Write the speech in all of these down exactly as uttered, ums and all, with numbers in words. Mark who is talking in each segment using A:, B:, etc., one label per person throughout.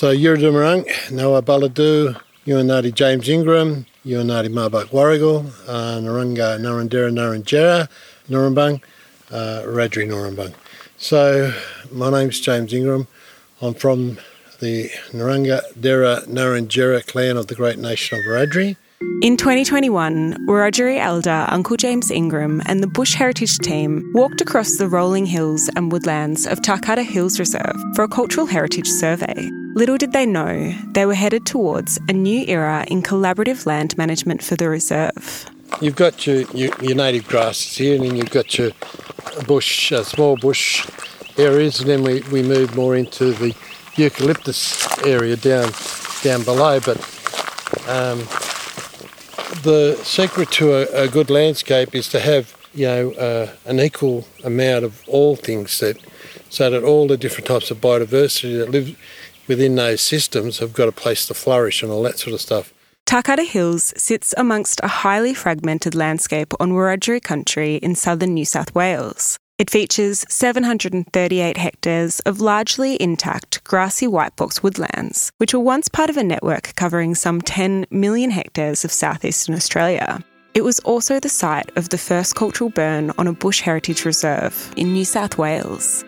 A: So Yuradumurrung, Noah Baladu, Uanadi James Ingram, Uanadi Marbuk Warrigal, uh, Narunga Narandera Naranjera, Norumbung, uh, Radri Norumbung. So my name's James Ingram. I'm from the Narunga Dera Naranjera clan of the great nation of Wiradjuri.
B: In twenty twenty-one, Wiradjuri elder Uncle James Ingram and the Bush Heritage team walked across the rolling hills and woodlands of Tarcutta Hills Reserve for a cultural heritage survey. Little did they know, they were headed towards a new era in collaborative land management for the reserve.
A: You've got your, your, your native grasses here, and then you've got your bush, uh, small bush areas, and then we, we move more into the eucalyptus area down down below. But um, the secret to a, a good landscape is to have, you know, uh, an equal amount of all things, that so that all the different types of biodiversity that live within those systems have got a place to flourish and all that sort of stuff.
B: Tarcutta Hills sits amongst a highly fragmented landscape on Wiradjuri country in southern New South Wales. It features seven hundred thirty-eight hectares of largely intact grassy white box woodlands, which were once part of a network covering some ten million hectares of southeastern Australia. It was also the site of the first cultural burn on a bush heritage reserve in New South Wales.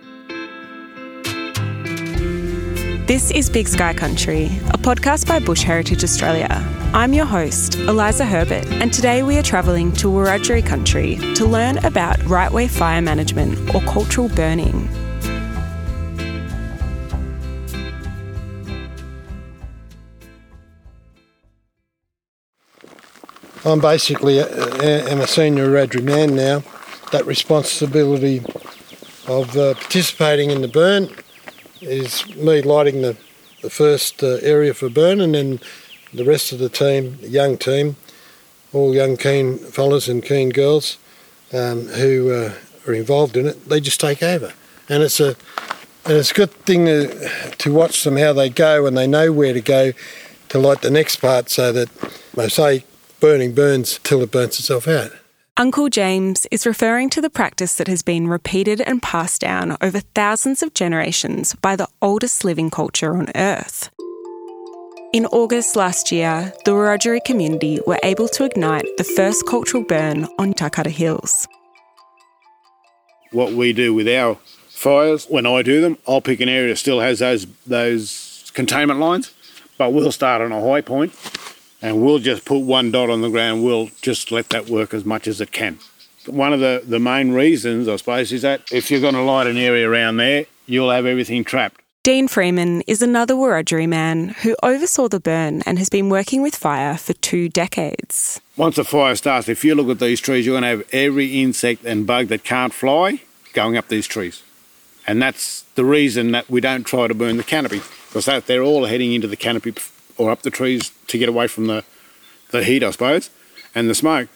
B: This is Big Sky Country, a podcast by Bush Heritage Australia. I'm your host, Eliza Herbert, and today we are travelling to Wiradjuri country to learn about right-way fire management or cultural burning.
A: I'm basically a, a, am a senior Wiradjuri man now. That responsibility of uh, participating in the burn is me lighting the, the first uh, area for burn, and then the rest of the team, the young team, all young keen fellas and keen girls um, who uh, are involved in it, they just take over. And it's a and it's a good thing to, to watch them, how they go, and they know where to go to light the next part, so that, they say, burning burns till it burns itself out.
B: Uncle James is referring to the practice that has been repeated and passed down over thousands of generations by the oldest living culture on Earth. In August last year, the Wiradjuri community were able to ignite the first cultural burn on Tarcutta Hills.
C: What we do with our fires, when I do them, I'll pick an area that still has those those containment lines, but we'll start on a high point. And we'll just put one dot on the ground. We'll just let that work as much as it can. One of the, the main reasons, I suppose, is that if you're going to light an area around there, you'll have everything trapped.
B: Dean Freeman is another Wiradjuri man who oversaw the burn and has been working with fire for two decades.
C: Once the fire starts, if you look at these trees, you're going to have every insect and bug that can't fly going up these trees. And that's the reason that we don't try to burn the canopy, because that they're all heading into the canopy or up the trees to get away from the, the heat, I suppose, and the smoke.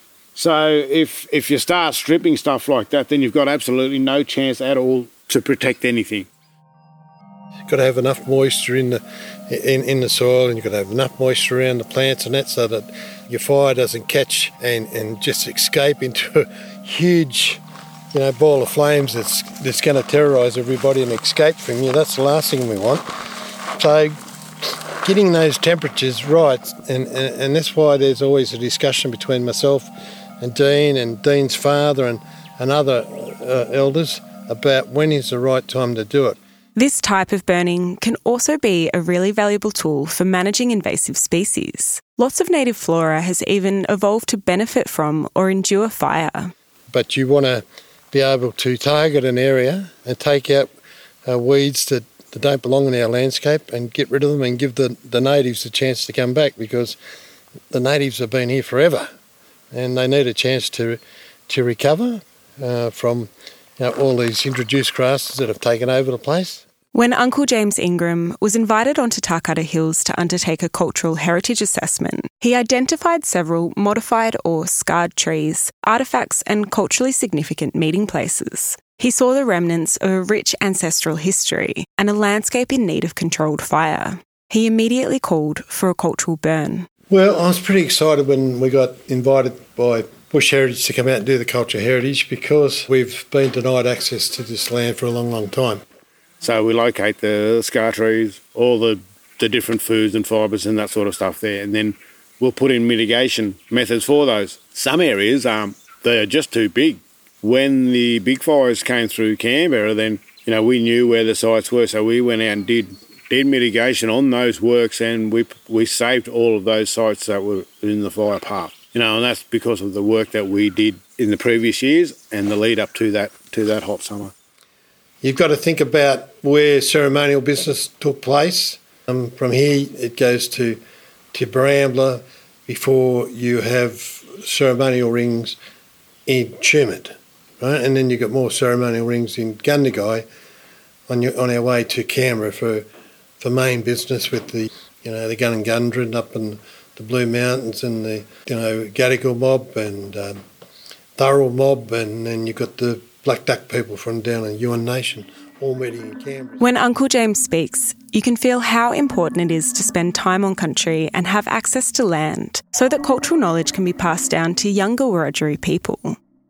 C: So if if you start stripping stuff like that, then you've got absolutely no chance at all to protect anything.
A: You've got to have enough moisture in the in, in the soil, and you've got to have enough moisture around the plants and that, so that your fire doesn't catch and, and just escape into a huge, you know, ball of flames that's that's going to terrorise everybody and escape from you. That's the last thing we want. So getting those temperatures right, and, and, and that's why there's always a discussion between myself and Dean and Dean's father and, and other uh, elders about when is the right time to do it.
B: This type of burning can also be a really valuable tool for managing invasive species. Lots of native flora has even evolved to benefit from or endure fire.
A: But you want to be able to target an area and take out uh, weeds that that don't belong in our landscape and get rid of them and give the, the natives a chance to come back, because the natives have been here forever and they need a chance to to recover uh, from, you know, all these introduced grasses that have taken over the place.
B: When Uncle James Ingram was invited onto Tarcutta Hills to undertake a cultural heritage assessment, he identified several modified or scarred trees, artefacts and culturally significant meeting places. He saw the remnants of a rich ancestral history and a landscape in need of controlled fire. He immediately called for a cultural burn.
A: Well, I was pretty excited when we got invited by Bush Heritage to come out and do the cultural heritage, because we've been denied access to this land for a long, long time.
C: So we locate the scar trees, all the, the different foods and fibres and that sort of stuff there, and then we'll put in mitigation methods for those. Some areas, um, they are just too big. When the big fires came through Canberra, then, you know, we knew where the sites were, so we went out and did did mitigation on those works, and we we saved all of those sites that were in the fire path. You know, and that's because of the work that we did in the previous years and the lead up to that to that hot summer.
A: You've got to think about where ceremonial business took place. Um, from here, it goes to to Barambla before you have ceremonial rings in Tumut, right? And then you've got more ceremonial rings in Gundagai on your, on our way to Canberra for for main business with the, you know, the Gunungundran up in the Blue Mountains and the, you know, Gadigal mob and um, Thurl mob, and then you've got the Black Duck people from down in Yuin Nation all meeting in Canberra.
B: When Uncle James speaks, you can feel how important it is to spend time on country and have access to land so that cultural knowledge can be passed down to younger Wiradjuri people.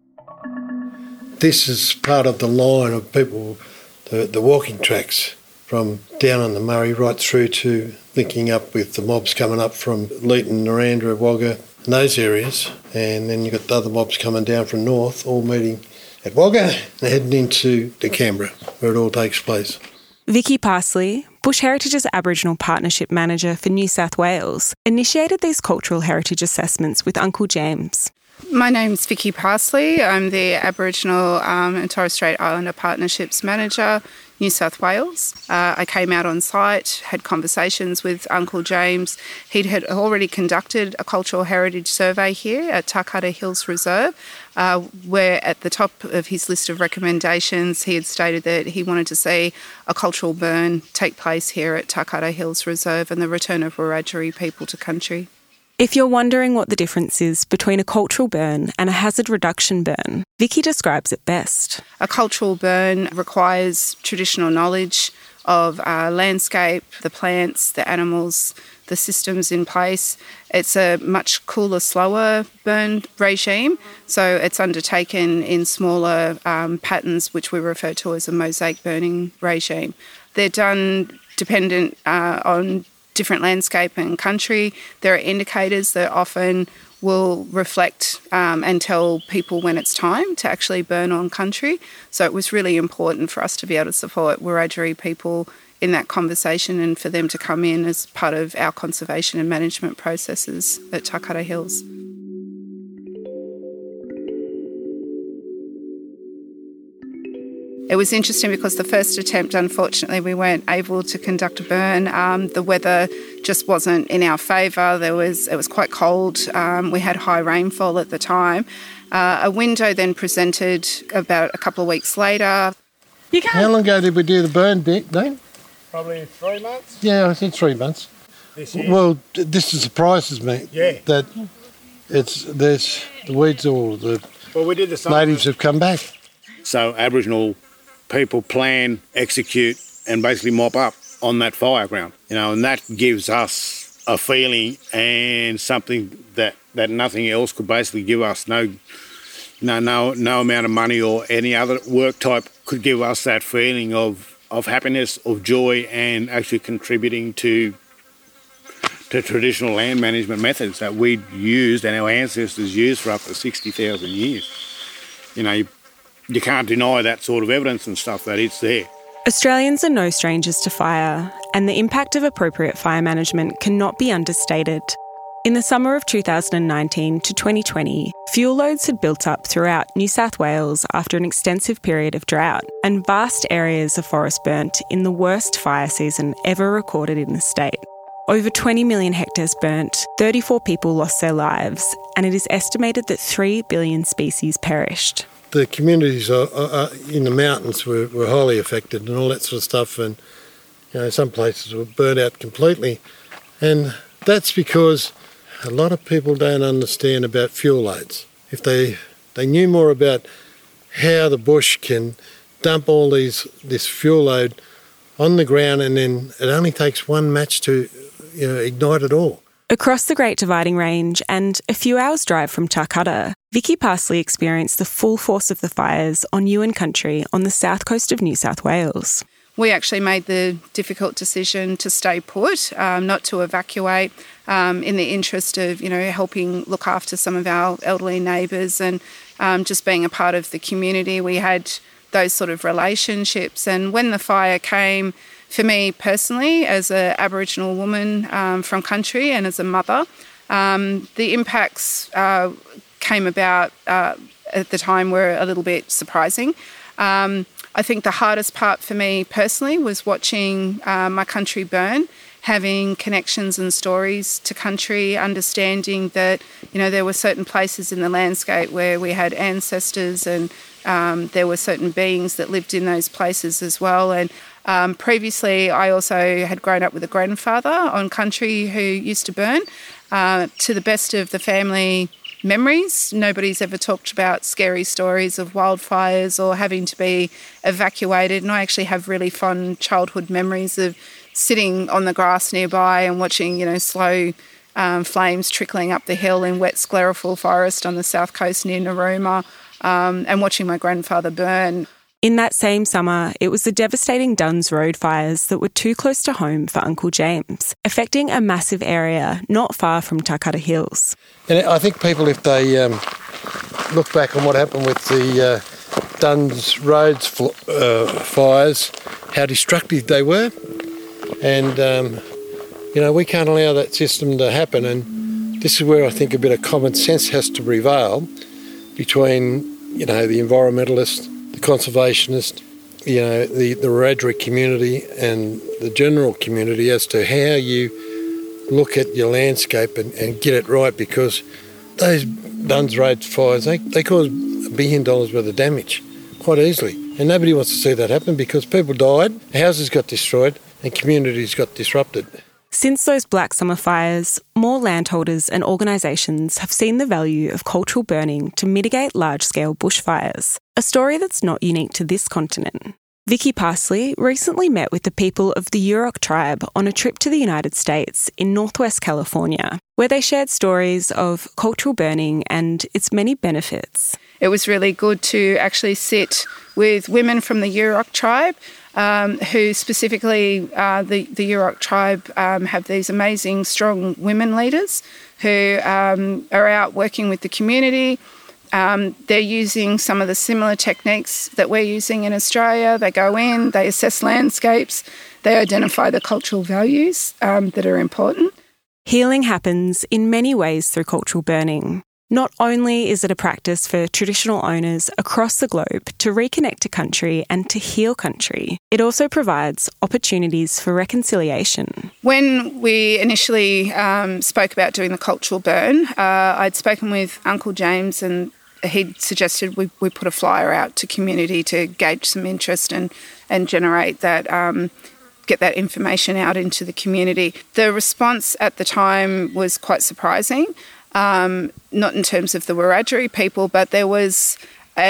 A: This is part of the line of people, the, the walking tracks from down on the Murray right through to linking up with the mobs coming up from Leeton, Narandra, Wagga and those areas. And then you've got the other mobs coming down from north, all meeting at Wagga and heading into to Canberra, where it all takes place.
B: Vicky Parsley, Bush Heritage's Aboriginal Partnership Manager for New South Wales, initiated these cultural heritage assessments with Uncle James.
D: My name's Vicky Parsley. I'm the Aboriginal um, and Torres Strait Islander Partnerships Manager, New South Wales. Uh, I came out on site, had conversations with Uncle James. He had already conducted a cultural heritage survey here at Tarcutta Hills Reserve, uh, where at the top of his list of recommendations, he had stated that he wanted to see a cultural burn take place here at Tarcutta Hills Reserve and the return of Wiradjuri people to country.
B: If you're wondering what the difference is between a cultural burn and a hazard reduction burn, Vicky describes it best.
D: A cultural burn requires traditional knowledge of uh, landscape, the plants, the animals, the systems in place. It's a much cooler, slower burn regime, so it's undertaken in smaller um, patterns, which we refer to as a mosaic burning regime. They're done dependent uh, on different landscape and country. There are indicators that often will reflect um, and tell people when it's time to actually burn on country. So it was really important for us to be able to support Wiradjuri people in that conversation and for them to come in as part of our conservation and management processes at Tarcutta Hills. It was interesting because the first attempt, unfortunately, we weren't able to conduct a burn. Um, the weather just wasn't in our favour. There was it was quite cold. Um, we had high rainfall at the time. Uh, a window then presented about a couple of weeks later.
B: You can't.
A: How long ago did we do the burn, Dean?
C: Probably three months.
A: Yeah, I think three months.
C: This year.
A: Well, this surprises me.
C: Yeah.
A: That it's there's the weeds, all the
C: Well, we did the same.
A: natives have come back.
C: So Aboriginal people plan, execute, and basically mop up on that fire ground, you know, and that gives us a feeling and something that, that nothing else could basically give us. No, no, no, no amount of money or any other work type could give us that feeling of, of happiness, of joy, and actually contributing to to traditional land management methods that we used and our ancestors used for up to sixty thousand years. You know, you, you can't deny that sort of evidence and stuff, that it's there.
B: Australians are no strangers to fire, and the impact of appropriate fire management cannot be understated. In the summer of two thousand nineteen to twenty twenty, fuel loads had built up throughout New South Wales after an extensive period of drought, and vast areas of forest burnt in the worst fire season ever recorded in the state. Over twenty million hectares burnt, thirty-four people lost their lives, and it is estimated that three billion species perished.
A: The communities are, are, are in the mountains were, were highly affected and all that sort of stuff, and you know, some places were burnt out completely. And that's because a lot of people don't understand about fuel loads. If they they knew more about how the bush can dump all these this fuel load on the ground, and then it only takes one match to you know, ignite it all.
B: Across the Great Dividing Range and a few hours' drive from Tarcutta, Vicky Parsley experienced the full force of the fires on Yuin country on the south coast of New South Wales.
D: we actually made the difficult decision to stay put, um, not to evacuate, um, in the interest of, you know, helping look after some of our elderly neighbours and um, just being a part of the community. We had those sort of relationships. And when the fire came, for me personally, as an Aboriginal woman um, from country and as a mother, um, the impacts uh, came about uh, at the time were a little bit surprising. Um, I think the hardest part for me personally was watching uh, my country burn, having connections and stories to country, understanding that, you know, there were certain places in the landscape where we had ancestors and um, there were certain beings that lived in those places as well. And um, previously I also had grown up with a grandfather on country who used to burn. Uh, to the best of the family memories, nobody's ever talked about scary stories of wildfires or having to be evacuated. And I actually have really fond childhood memories of sitting on the grass nearby and watching, you know, slow um, flames trickling up the hill in wet sclerophyll forest on the south coast near Narooma, um, and watching my grandfather burn.
B: In that same summer, it was the devastating Duns Road fires that were too close to home for Uncle James, affecting a massive area not far from Taykata Hills.
A: And I think people, if they um, look back on what happened with the uh, Duns Roads fl- uh, fires, how destructive they were, and um, you know, we can't allow that system to happen. And this is where I think a bit of common sense has to prevail between, you know, the environmentalists, the conservationist, you know, the, the Wiradjuri community and the general community as to how you look at your landscape and, and get it right, because those Duns Road fires, they, they cause a billion dollars worth of damage quite easily. And nobody wants to see that happen because people died, houses got destroyed and communities got disrupted.
B: Since those Black Summer fires, more landholders and organisations have seen the value of cultural burning to mitigate large-scale bushfires, a story that's not unique to this continent. Vicky Parsley recently met with the people of the Yurok tribe on a trip to the United States in northwest California, where they shared stories of cultural burning and its many benefits.
D: It was really good to actually sit with women from the Yurok tribe, um, who specifically, uh, the, the Yurok tribe um, have these amazing, strong women leaders who um, are out working with the community. Um, they're using some of the similar techniques that we're using in Australia. They go in, they assess landscapes, they identify the cultural values um, that are important.
B: Healing happens in many ways through cultural burning. Not only is it a practice for traditional owners across the globe to reconnect to country and to heal country, it also provides opportunities for reconciliation.
D: When we initially um, spoke about doing the cultural burn, uh, I'd spoken with Uncle James and he'd suggested we, we put a flyer out to community to gauge some interest and, and generate that, um, get that information out into the community. The response at the time was quite surprising. Um, not in terms of the Wiradjuri people, but there was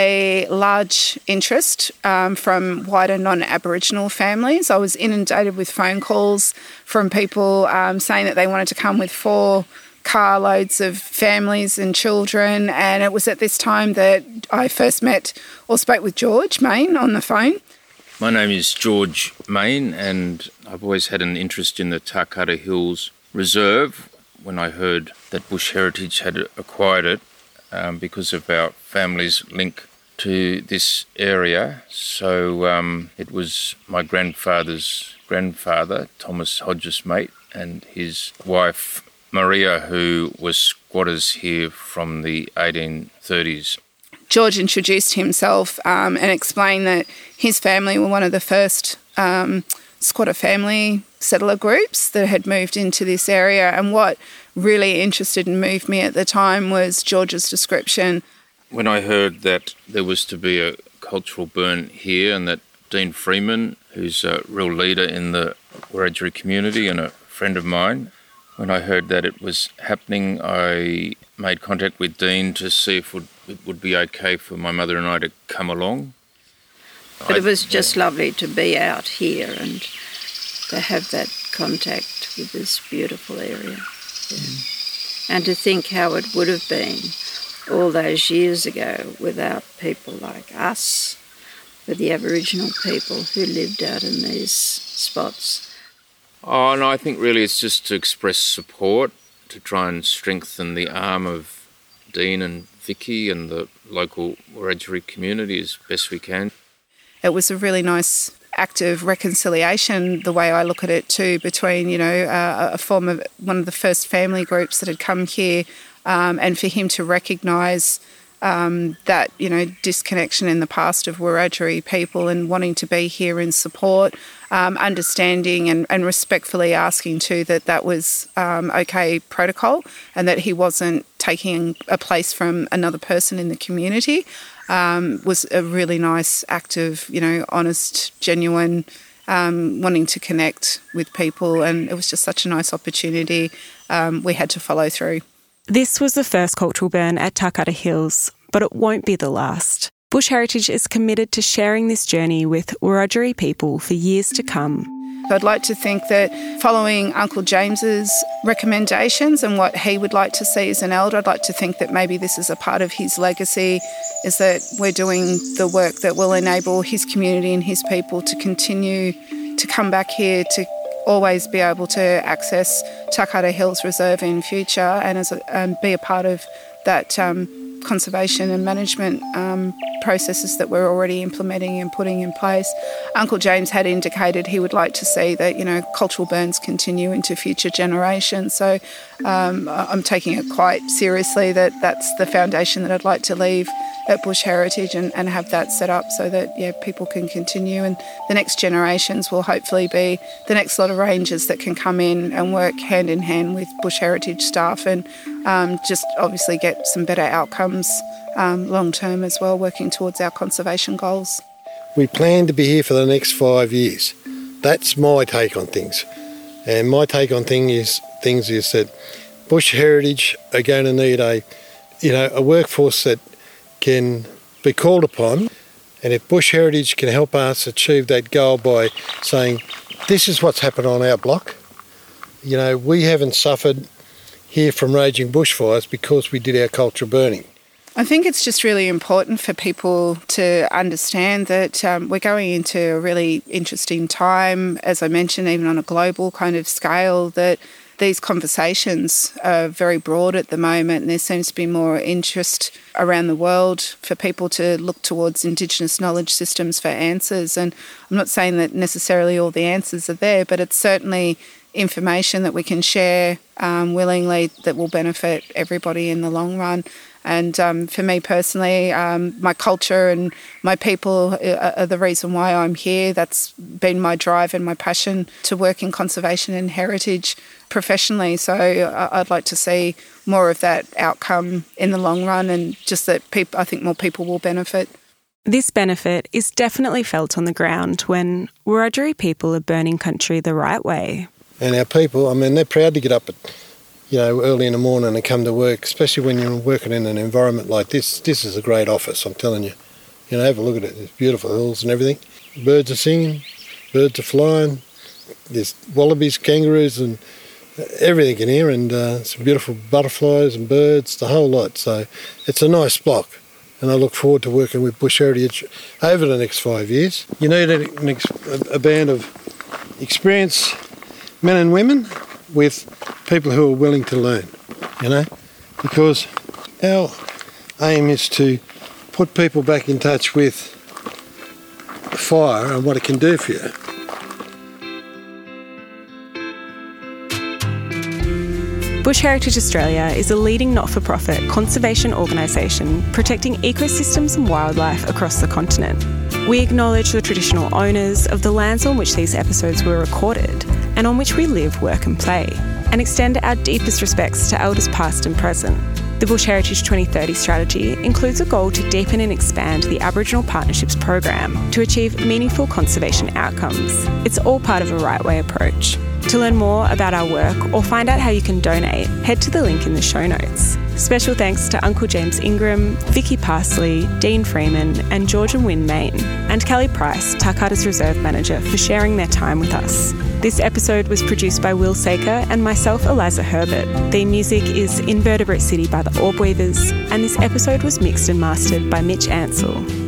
D: a large interest um, from wider non-Aboriginal families. I was inundated with phone calls from people um, saying that they wanted to come with four carloads of families and children, and it was at this time that I first met or spoke with George Main on the phone.
E: My name is George Main, and I've always had an interest in the Taykata Hills Reserve. When I heard that Bush Heritage had acquired it um, because of our family's link to this area. So um, it was my grandfather's grandfather, Thomas Hodges Mate, and his wife, Maria, who was squatters here from the eighteen thirties.
D: George introduced himself um, and explained that his family were one of the first um, squatter family settler groups that had moved into this area. And what really interested and moved me at the time was George's description.
E: When I heard that there was to be a cultural burn here and that Dean Freeman, who's a real leader in the Wiradjuri community and a friend of mine, when I heard that it was happening, I made contact with Dean to see if it would, it would be okay for my mother and I to come along.
F: But I, it was just lovely to be out here and to have that contact with this beautiful area. Yeah. And to think how it would have been all those years ago without people like us with the Aboriginal people who lived out in these spots?
E: Oh, no, I think really it's just to express support, to try and strengthen the arm of Dean and Vicky and the local Wiradjuri community as best we can.
D: It was a really nice act of reconciliation, the way I look at it too, between, you know, uh, a form of one of the first family groups that had come here, um, and for him to recognise um, that, you know, disconnection in the past of Wiradjuri people and wanting to be here in support, um, understanding and, and respectfully asking too that that was um, okay protocol and that he wasn't taking a place from another person in the community. Um, was a really nice act of, you know, honest, genuine, um, wanting to connect with people, and it was just such a nice opportunity um, we had to follow through.
B: This was the first cultural burn at Tarcutta Hills, but it won't be the last. Bush Heritage is committed to sharing this journey with Wiradjuri people for years to come.
D: I'd like to think that following Uncle James's recommendations and what he would like to see as an elder, I'd like to think that maybe this is a part of his legacy, is that we're doing the work that will enable his community and his people to continue to come back here, to always be able to access Tarcutta Hills Reserve in future and as a, um, be a part of that um, conservation and management um, processes that we're already implementing and putting in place. Uncle James had indicated he would like to see that, you know, cultural burns continue into future generations. So um, I'm taking it quite seriously that that's the foundation that I'd like to leave at Bush Heritage and, and have that set up so that, yeah, people can continue, and the next generations will hopefully be the next lot of rangers that can come in and work hand in hand with Bush Heritage staff and um, just obviously get some better outcomes um, long term as well, working towards our conservation goals.
A: We plan to be here for the next five years. That's my take on things. And my take on thing is things is that Bush Heritage are going to need a, you know, a workforce that can be called upon, and if Bush Heritage can help us achieve that goal by saying, this is what's happened on our block, you know, we haven't suffered here from raging bushfires because we did our cultural burning.
D: I think it's just really important for people to understand that um, we're going into a really interesting time, as I mentioned, even on a global kind of scale, that these conversations are very broad at the moment, and there seems to be more interest around the world for people to look towards Indigenous knowledge systems for answers. And I'm not saying that necessarily all the answers are there, but it's certainly information that we can share um, willingly that will benefit everybody in the long run. And um, for me personally, um, my culture and my people are, are the reason why I'm here. That's been my drive and my passion to work in conservation and heritage professionally. So I'd like to see more of that outcome in the long run, and just that people, I think more people will benefit.
B: This benefit is definitely felt on the ground when Wiradjuri people are burning country the right way.
A: And our people, I mean, they're proud to get up at, you know, early in the morning and come to work, especially when you're working in an environment like this. This is a great office, I'm telling you. You know, have a look at it. There's beautiful hills and everything. Birds are singing, birds are flying. There's wallabies, kangaroos and everything in here, and uh, some beautiful butterflies and birds, the whole lot. So it's a nice block, and I look forward to working with Bush Heritage over the next five years. You need an ex- a band of experienced men and women with people who are willing to learn, you know, because our aim is to put people back in touch with fire and what it can do for you.
B: Bush Heritage Australia is a leading not-for-profit conservation organisation protecting ecosystems and wildlife across the continent. We acknowledge the traditional owners of the lands on which these episodes were recorded and on which we live, work and play, and extend our deepest respects to elders past and present. The Bush Heritage twenty thirty strategy includes a goal to deepen and expand the Aboriginal Partnerships program to achieve meaningful conservation outcomes. It's all part of a right way approach. To learn more about our work or find out how you can donate, head to the link in the show notes. Special thanks to Uncle James Ingram, Vicky Parsley, Dean Freeman and George and Wynne Main, and Kelly Price, Tarcutta's Reserve Manager, for sharing their time with us. This episode was produced by Will Saker and myself, Eliza Herbert. Theme music is Invertebrate City by the Orb Weavers, and this episode was mixed and mastered by Mitch Ansell.